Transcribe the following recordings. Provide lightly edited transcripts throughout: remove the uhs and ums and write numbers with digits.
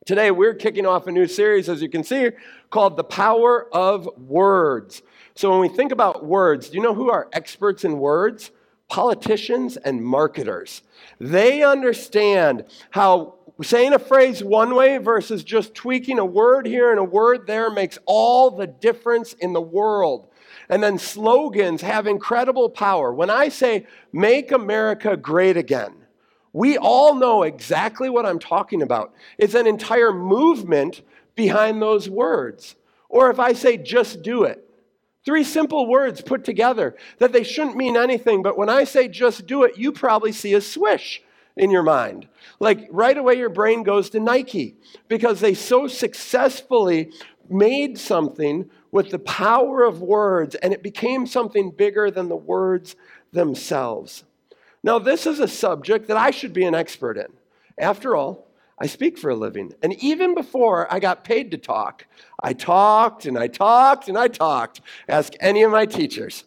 Today, we're kicking off a new series, as you can see, called The Power of Words. So when we think about words, do you know who are experts in words? Politicians and marketers. They understand how saying a phrase one way versus just tweaking a word here and a word there makes all the difference in the world. And then slogans have incredible power. When I say, "Make America Great Again," we all know exactly what I'm talking about. It's an entire movement behind those words. Or if I say, "Just do it," three simple words put together that they shouldn't mean anything, but when I say "just do it," you probably see a swish in your mind. Like right away your brain goes to Nike because they so successfully made something with the power of words, and it became something bigger than the words themselves. Now, this is a subject that I should be an expert in. After all, I speak for a living. And even before I got paid to talk, I talked and I talked and I talked. Ask any of my teachers.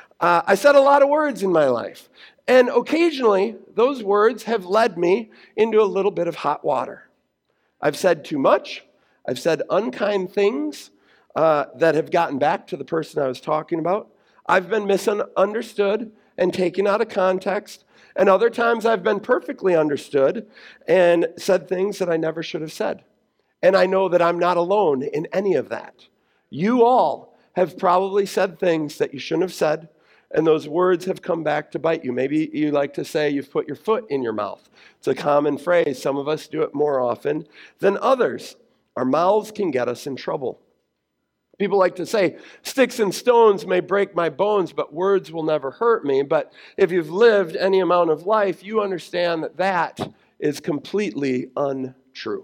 I said a lot of words in my life. And occasionally, those words have led me into a little bit of hot water. I've said too much. I've said unkind things that have gotten back to the person I was talking about. I've been misunderstood and taken out of context. And other times I've been perfectly understood and said things that I never should have said. And I know that I'm not alone in any of that. You all have probably said things that you shouldn't have said, and those words have come back to bite you. Maybe you like to say you've put your foot in your mouth. It's a common phrase. Some of us do it more often than others. Our mouths can get us in trouble. People like to say, "Sticks and stones may break my bones, but words will never hurt me." But if you've lived any amount of life, you understand that that is completely untrue.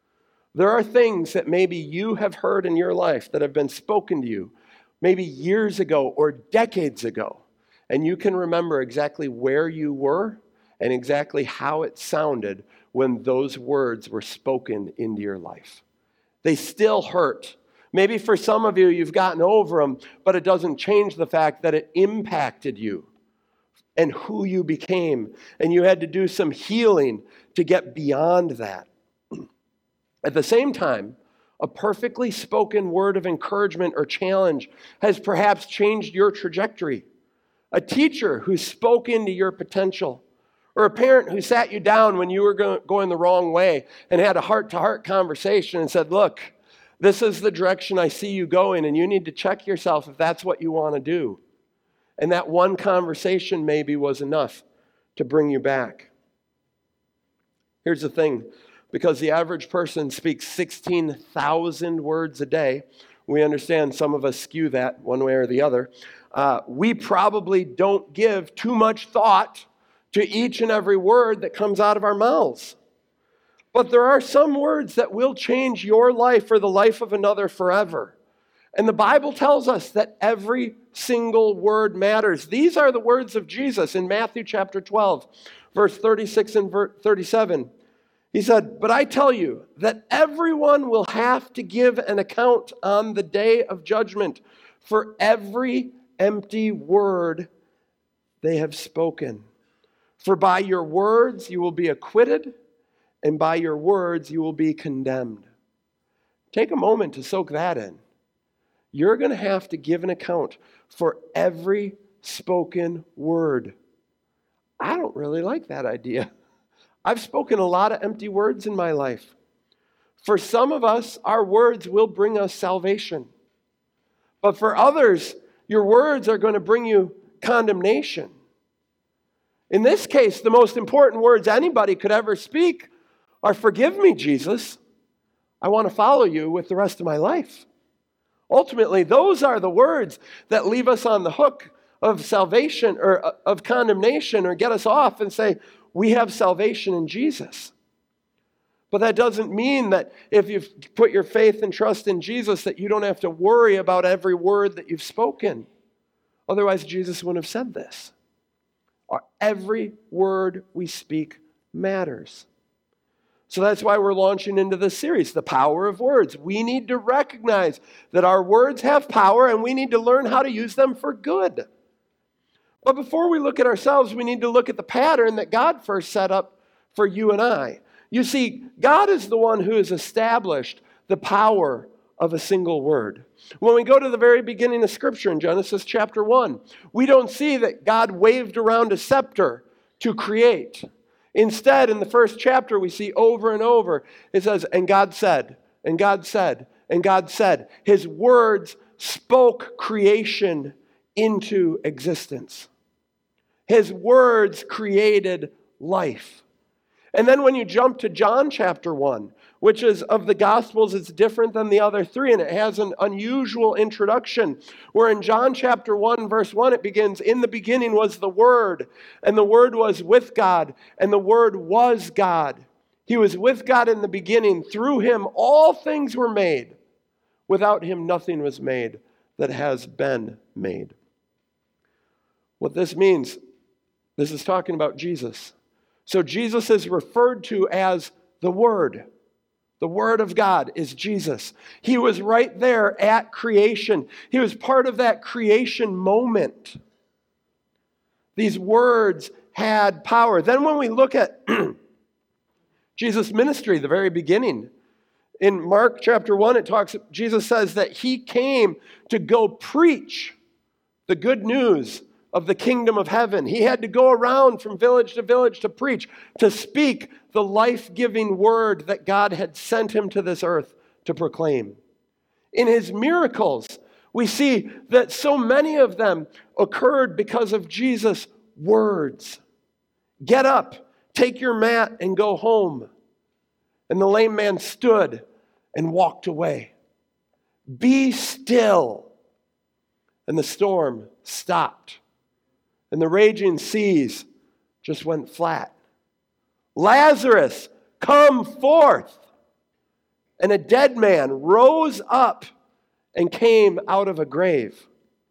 There are things that maybe you have heard in your life that have been spoken to you maybe years ago or decades ago, and you can remember exactly where you were and exactly how it sounded when those words were spoken into your life. They still hurt. Maybe for some of you, you've gotten over them, but it doesn't change the fact that it impacted you and who you became. And you had to do some healing to get beyond that. At the same time, a perfectly spoken word of encouragement or challenge has perhaps changed your trajectory. A teacher who spoke into your potential, or a parent who sat you down when you were going the wrong way and had a heart-to-heart conversation and said, "Look, this is the direction I see you going, and you need to check yourself if that's what you want to do." And that one conversation maybe was enough to bring you back. Here's the thing. Because the average person speaks 16,000 words a day, we understand some of us skew that one way or the other. We probably don't give too much thought to each and every word that comes out of our mouths. But there are some words that will change your life or the life of another forever. And the Bible tells us that every single word matters. These are the words of Jesus in Matthew chapter 12, verse 36 and 37. He said, "But I tell you that everyone will have to give an account on the day of judgment for every empty word they have spoken. For by your words you will be acquitted, and by your words you will be condemned." Take a moment to soak that in. You're going to have to give an account for every spoken word. I don't really like that idea. I've spoken a lot of empty words in my life. For some of us, our words will bring us salvation. But for others, your words are going to bring you condemnation. In this case, the most important words anybody could ever speak are, "Forgive me, Jesus. I want to follow you with the rest of my life." Ultimately, those are the words that leave us on the hook of salvation or of condemnation or get us off and say, we have salvation in Jesus. But that doesn't mean that if you've put your faith and trust in Jesus that you don't have to worry about every word that you've spoken. Otherwise, Jesus wouldn't have said this. Every word we speak matters. So that's why we're launching into this series, The Power of Words. We need to recognize that our words have power and we need to learn how to use them for good. But before we look at ourselves, we need to look at the pattern that God first set up for you and I. You see, God is the one who has established the power of a single word. When we go to the very beginning of Scripture in Genesis chapter 1, we don't see that God waved around a scepter to create. Instead, in the first chapter, we see over and over, it says, and God said, and God said, and God said. His words spoke creation into existence. His words created life. And then when you jump to John chapter 1, which is of the Gospels, it's different than the other three, and it has an unusual introduction, where in John chapter 1, verse 1, it begins, in the beginning was the Word, and the Word was with God, and the Word was God. He was with God in the beginning. Through him all things were made. Without him nothing was made that has been made. What this means, this is talking about Jesus. So Jesus is referred to as the Word. The Word of God is Jesus. He was right there at creation. He was part of that creation moment. These words had power. Then when we look at Jesus' ministry, the very beginning, in Mark chapter 1, Jesus says that he came to go preach the good news of the kingdom of heaven. He had to go around from village to village to preach, to speak the life-giving word that God had sent him to this earth to proclaim. In his miracles, we see that so many of them occurred because of Jesus' words. Get up, take your mat, and go home. And the lame man stood and walked away. Be still. And the storm stopped. And the raging seas just went flat. Lazarus, come forth. And a dead man rose up and came out of a grave.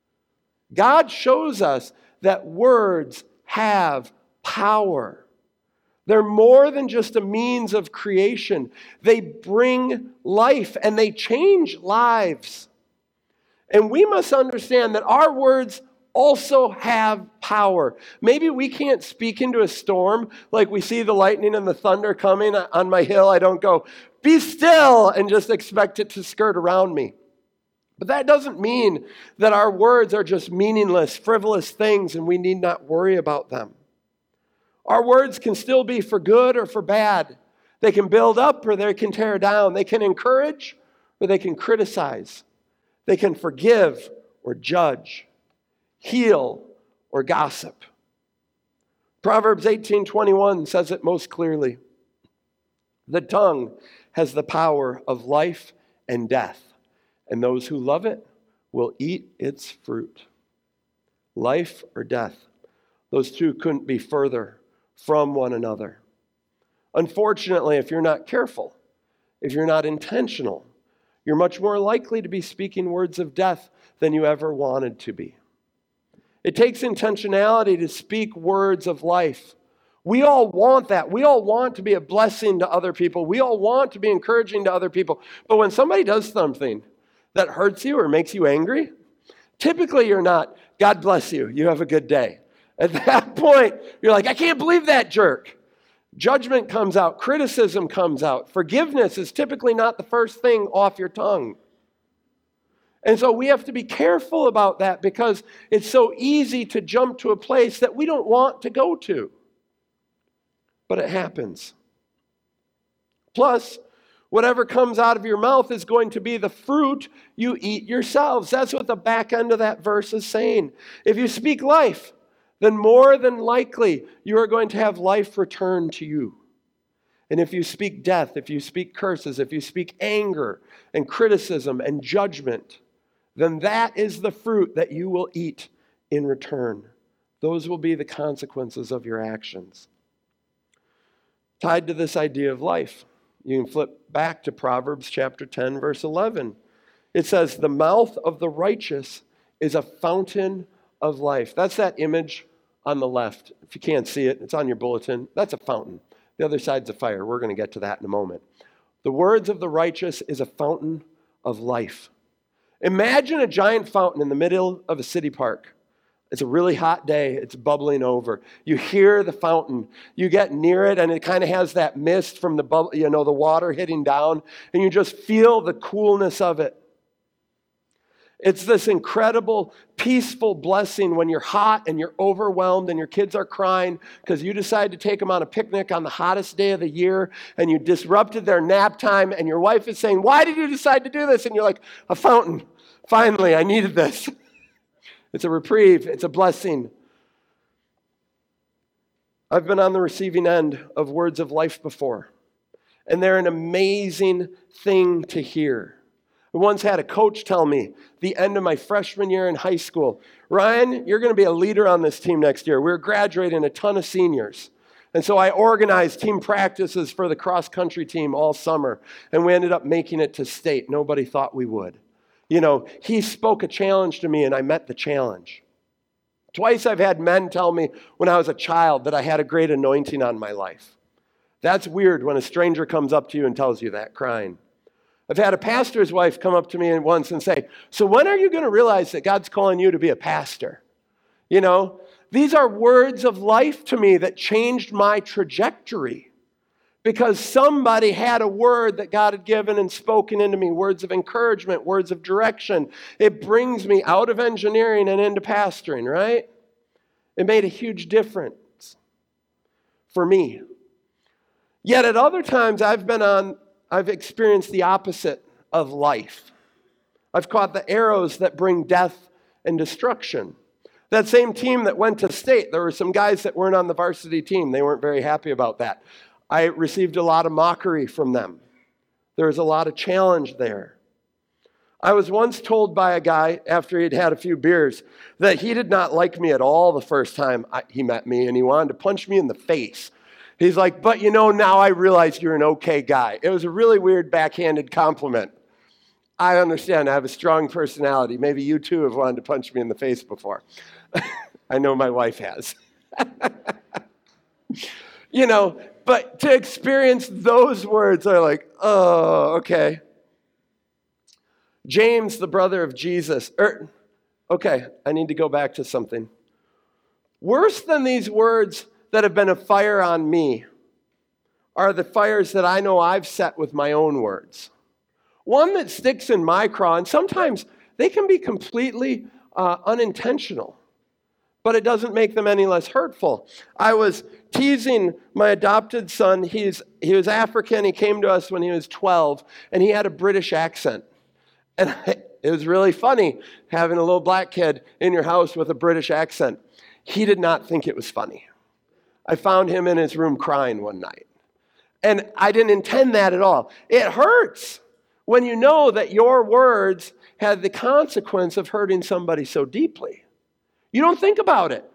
God shows us that words have power. They're more than just a means of creation. They bring life and they change lives. And we must understand that our words also have power. Maybe we can't speak into a storm like we see the lightning and the thunder coming on my hill. I don't go, be still, and just expect it to skirt around me. But that doesn't mean that our words are just meaningless, frivolous things and we need not worry about them. Our words can still be for good or for bad. They can build up or they can tear down. They can encourage or they can criticize. They can forgive or judge, heal or gossip. Proverbs 18:21 says it most clearly. The tongue has the power of life and death, and those who love it will eat its fruit. Life or death. Those two couldn't be further from one another. Unfortunately, if you're not careful, if you're not intentional, you're much more likely to be speaking words of death than you ever wanted to be. It takes intentionality to speak words of life. We all want that. We all want to be a blessing to other people. We all want to be encouraging to other people. But when somebody does something that hurts you or makes you angry, typically you're not, God bless you, you have a good day. At that point, you're like, I can't believe that jerk. Judgment comes out. Criticism comes out. Forgiveness is typically not the first thing off your tongue. And so we have to be careful about that because it's so easy to jump to a place that we don't want to go to. But it happens. Plus, whatever comes out of your mouth is going to be the fruit you eat yourselves. That's what the back end of that verse is saying. If you speak life, then more than likely you are going to have life returned to you. And if you speak death, if you speak curses, if you speak anger and criticism and judgment, then that is the fruit that you will eat in return. Those will be the consequences of your actions. Tied to this idea of life, you can flip back to Proverbs chapter 10, verse 11. It says, the mouth of the righteous is a fountain of life. That's that image on the left. If you can't see it, it's on your bulletin. That's a fountain. The other side's a fire. We're going to get to that in a moment. The words of the righteous is a fountain of life. Imagine a giant fountain in the middle of a city park. It's a really hot day. It's bubbling over. You hear the fountain. You get near it, and it kind of has that mist from the the water hitting down, and you just feel the coolness of it. It's this incredible, peaceful blessing when you're hot and you're overwhelmed and your kids are crying because you decide to take them on a picnic on the hottest day of the year and you disrupted their nap time and your wife is saying, "Why did you decide to do this?" And you're like, "A fountain. Finally, I needed this." It's a reprieve. It's a blessing. I've been on the receiving end of words of life before, and they're an amazing thing to hear. I once had a coach tell me the end of my freshman year in high school, "Ryan, you're going to be a leader on this team next year." We were graduating a ton of seniors. And so I organized team practices for the cross-country team all summer, and we ended up making it to state. Nobody thought we would. He spoke a challenge to me, and I met the challenge. Twice I've had men tell me when I was a child that I had a great anointing on my life. That's weird when a stranger comes up to you and tells you that, crying. I've had a pastor's wife come up to me once and say, "So when are you going to realize that God's calling you to be a pastor?" These are words of life to me that changed my trajectory because somebody had a word that God had given and spoken into me, words of encouragement, words of direction. It brings me out of engineering and into pastoring, right? It made a huge difference for me. Yet at other times I've experienced the opposite of life. I've caught the arrows that bring death and destruction. That same team that went to state, there were some guys that weren't on the varsity team. They weren't very happy about that. I received a lot of mockery from them. There was a lot of challenge there. I was once told by a guy after he'd had a few beers that he did not like me at all the first time he met me, and he wanted to punch me in the face. He's like, "But now I realize you're an okay guy." It was a really weird backhanded compliment. I understand. I have a strong personality. Maybe you too have wanted to punch me in the face before. I know my wife has. But to experience those words are like, oh, okay. James, the brother of Jesus. Okay, I need to go back to something. Worse than these words that have been a fire on me are the fires that I know I've set with my own words. One that sticks in my craw, and sometimes they can be completely unintentional, but it doesn't make them any less hurtful. I was teasing my adopted son. He was African. He came to us when he was 12, and he had a British accent. And it was really funny having a little black kid in your house with a British accent. He did not think it was funny. I found him in his room crying one night. And I didn't intend that at all. It hurts when you know that your words had the consequence of hurting somebody so deeply. You don't think about it.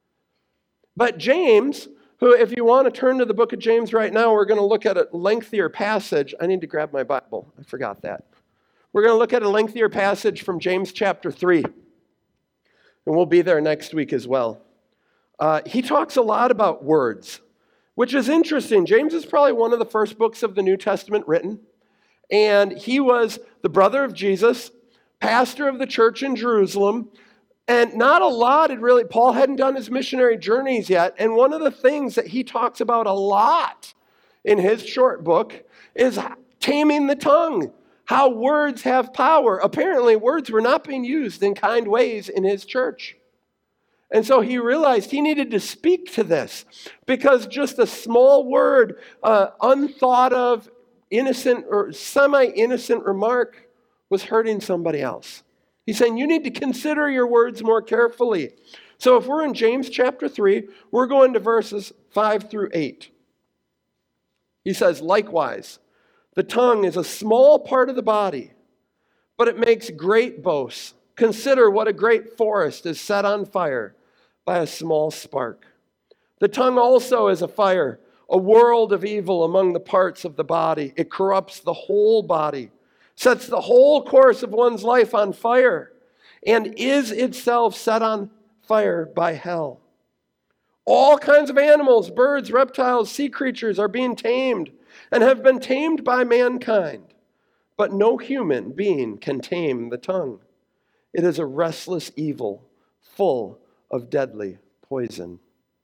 But James, who, if you want to turn to the book of James right now, we're going to look at a lengthier passage. I need to grab my Bible. I forgot that. We're going to look at a lengthier passage from James chapter 3. And we'll be there next week as well. He talks a lot about words, which is interesting. James is probably one of the first books of the New Testament written. And he was the brother of Jesus, pastor of the church in Jerusalem. And not a lot Paul hadn't done his missionary journeys yet. And one of the things that he talks about a lot in his short book is taming the tongue, how words have power. Apparently, words were not being used in kind ways in his church. And so he realized he needed to speak to this because just a small word, unthought of, innocent or semi-innocent remark was hurting somebody else. He's saying you need to consider your words more carefully. So if we're in James chapter 3, we're going to verses 5 through 8. He says, "Likewise, the tongue is a small part of the body, but it makes great boasts. Consider what a great forest is set on fire by a small spark. The tongue also is a fire, a world of evil among the parts of the body. It corrupts the whole body, sets the whole course of one's life on fire, and is itself set on fire by hell. All kinds of animals, birds, reptiles, sea creatures are being tamed and have been tamed by mankind. But no human being can tame the tongue. It is a restless evil, full of deadly poison.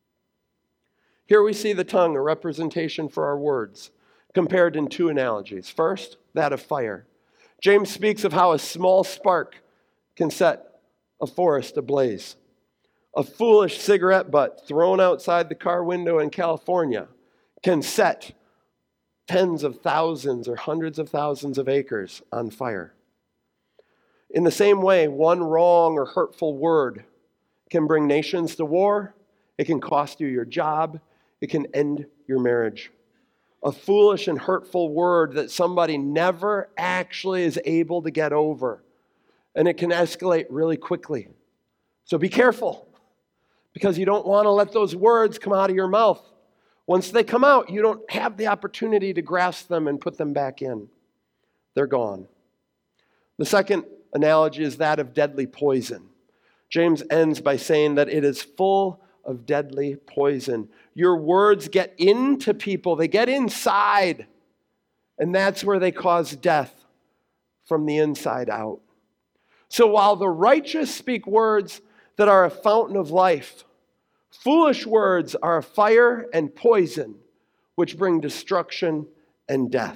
Here we see the tongue, a representation for our words, compared in two analogies. First, that of fire. James speaks of how a small spark can set a forest ablaze. A foolish cigarette butt thrown outside the car window in California can set tens of thousands or hundreds of thousands of acres on fire. In the same way, one wrong or hurtful word can bring nations to war. It can cost you your job. It can end your marriage. A foolish and hurtful word that somebody never actually is able to get over. And it can escalate really quickly. So be careful, because you don't want to let those words come out of your mouth. Once they come out, you don't have the opportunity to grasp them and put them back in. They're gone. The second analogy is that of deadly poison. James ends by saying that it is full of deadly poison. Your words get into people, they get inside, and that's where they cause death from the inside out. So while the righteous speak words that are a fountain of life, foolish words are a fire and poison which bring destruction and death.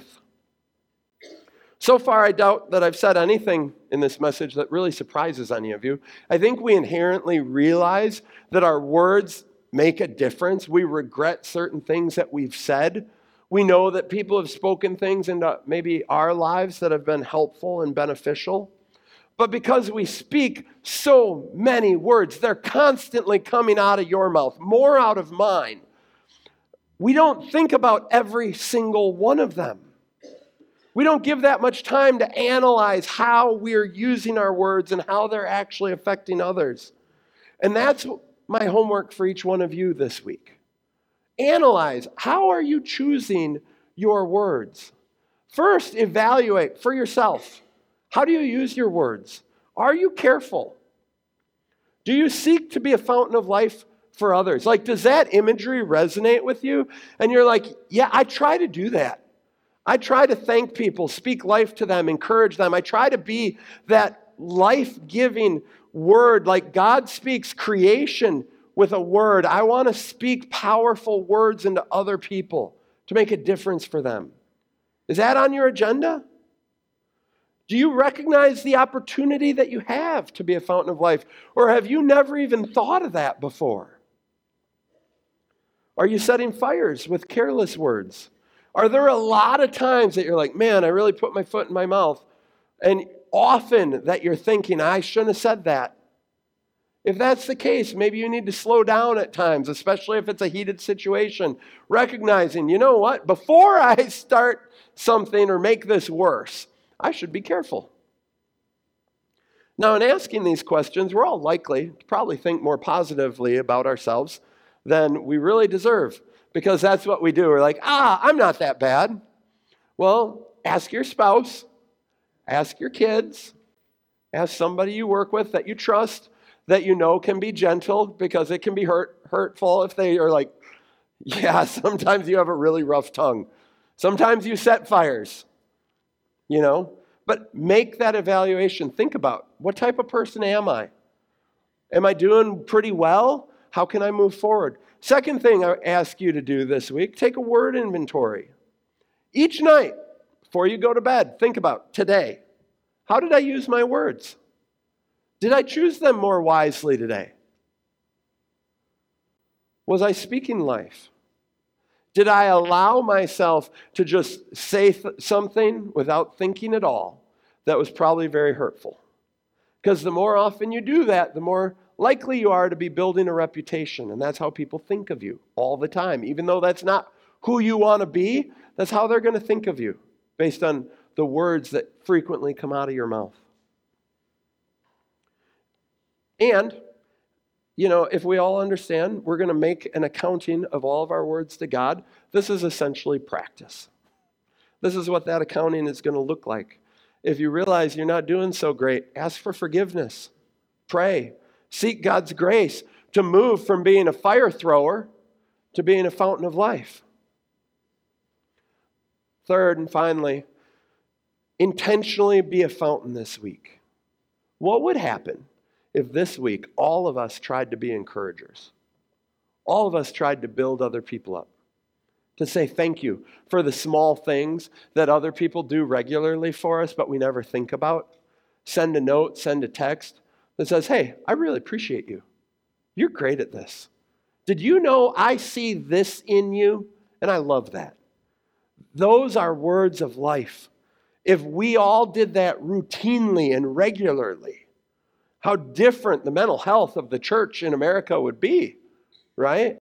So far, I doubt that I've said anything in this message that really surprises any of you. I think we inherently realize that our words make a difference. We regret certain things that we've said. We know that people have spoken things into maybe our lives that have been helpful and beneficial. But because we speak so many words, they're constantly coming out of your mouth, more out of mine. We don't think about every single one of them. We don't give that much time to analyze how we're using our words and how they're actually affecting others. And that's my homework for each one of you this week. Analyze, how are you choosing your words? First, evaluate for yourself. How do you use your words? Are you careful? Do you seek to be a fountain of life for others? Like, does that imagery resonate with you? And you're like, yeah, I try to do that. I try to thank people, speak life to them, encourage them. I try to be that life-giving word, like God speaks creation with a word. I want to speak powerful words into other people to make a difference for them. Is that on your agenda? Do you recognize the opportunity that you have to be a fountain of life? Or have you never even thought of that before? Are you setting fires with careless words? Are there a lot of times that you're like, man, I really put my foot in my mouth? And often that you're thinking, I shouldn't have said that. If that's the case, maybe you need to slow down at times, especially if it's a heated situation. Recognizing, you know what? Before I start something or make this worse, I should be careful. Now, in asking these questions, we're all likely to probably think more positively about ourselves than we really deserve. Because that's what we do. We're like, I'm not that bad. Well, ask your spouse, ask your kids, ask somebody you work with that you trust, that you know can be gentle, because it can be hurtful if they are like, yeah, sometimes you have a really rough tongue. Sometimes you set fires, But make that evaluation. Think about, what type of person am I? Am I doing pretty well? How can I move forward? Second thing I ask you to do this week, take a word inventory. Each night, before you go to bed, think about today. How did I use my words? Did I choose them more wisely today? Was I speaking life? Did I allow myself to just say something without thinking at all that was probably very hurtful? Because the more often you do that, the more likely you are to be building a reputation, and that's how people think of you all the time. Even though that's not who you want to be, that's how they're going to think of you, based on the words that frequently come out of your mouth. And, if we all understand we're going to make an accounting of all of our words to God, this is essentially practice. This is what that accounting is going to look like. If you realize you're not doing so great, ask for forgiveness. Pray. Seek God's grace to move from being a fire thrower to being a fountain of life. Third and finally, intentionally be a fountain this week. What would happen if this week all of us tried to be encouragers? All of us tried to build other people up, to say thank you for the small things that other people do regularly for us, but we never think about. Send a note, send a text that says, hey, I really appreciate you. You're great at this. Did you know I see this in you? And I love that. Those are words of life. If we all did that routinely and regularly, how different the mental health of the church in America would be, right?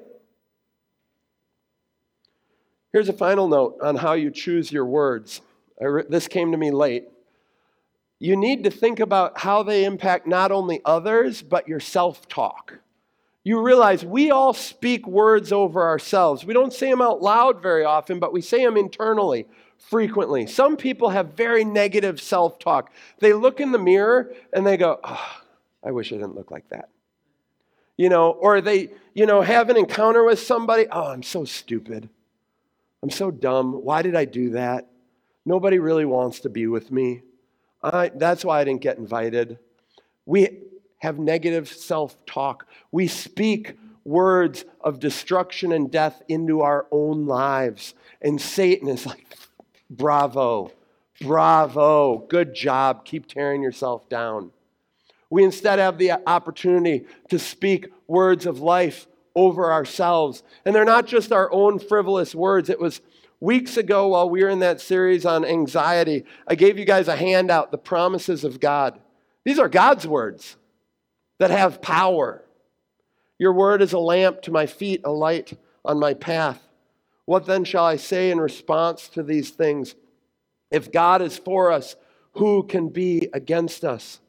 Here's a final note on how you choose your words. This came to me late. You need to think about how they impact not only others, but your self-talk. You realize we all speak words over ourselves. We don't say them out loud very often, but we say them internally frequently. Some people have very negative self-talk. They look in the mirror and they go, oh, I wish I didn't look like that. Or they, have an encounter with somebody. Oh, I'm so stupid. I'm so dumb. Why did I do that? Nobody really wants to be with me. That's why I didn't get invited. We have negative self-talk. We speak words of destruction and death into our own lives. And Satan is like, bravo, bravo, good job. Keep tearing yourself down. We instead have the opportunity to speak words of life over ourselves. And they're not just our own frivolous words. It was weeks ago while we were in that series on anxiety, I gave you guys a handout, The Promises of God. These are God's words that have power. Your word is a lamp to my feet, a light on my path. What then shall I say in response to these things? If God is for us, who can be against us?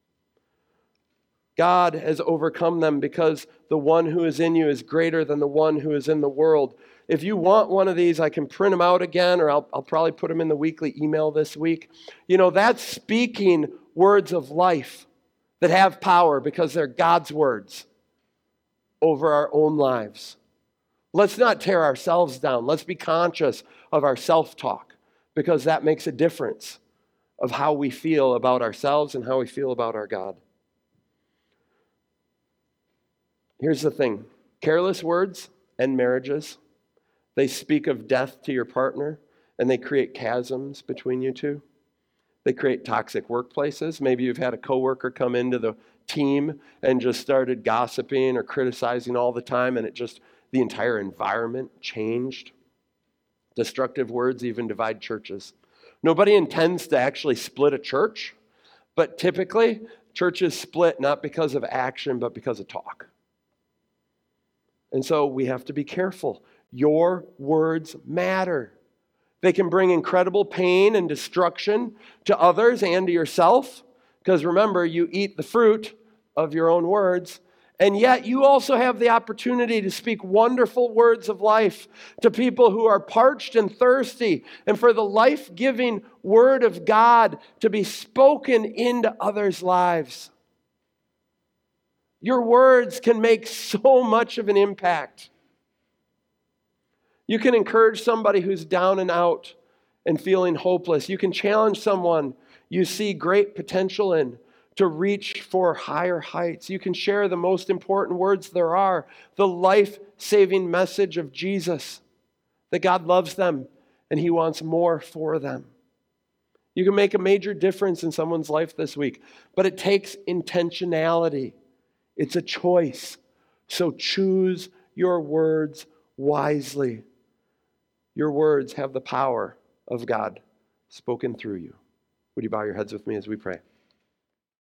God has overcome them because the one who is in you is greater than the one who is in the world. If you want one of these, I can print them out again, or I'll probably put them in the weekly email this week. That's speaking words of life that have power because they're God's words over our own lives. Let's not tear ourselves down. Let's be conscious of our self-talk because that makes a difference of how we feel about ourselves and how we feel about our God. Here's the thing. Careless words end marriages. They speak of death to your partner, and they create chasms between you two. They create toxic workplaces. Maybe you've had a coworker come into the team and just started gossiping or criticizing all the time, and the entire environment changed. Destructive words even divide churches. Nobody intends to actually split a church, but typically churches split not because of action, but because of talk. And so we have to be careful. Your words matter. They can bring incredible pain and destruction to others and to yourself. Because remember, you eat the fruit of your own words. And yet you also have the opportunity to speak wonderful words of life to people who are parched and thirsty. And for the life-giving word of God to be spoken into others' lives. Your words can make so much of an impact. You can encourage somebody who's down and out and feeling hopeless. You can challenge someone you see great potential in to reach for higher heights. You can share the most important words there are, the life-saving message of Jesus, that God loves them and He wants more for them. You can make a major difference in someone's life this week, but it takes intentionality. It's a choice. So choose your words wisely. Your words have the power of God spoken through you. Would you bow your heads with me as we pray?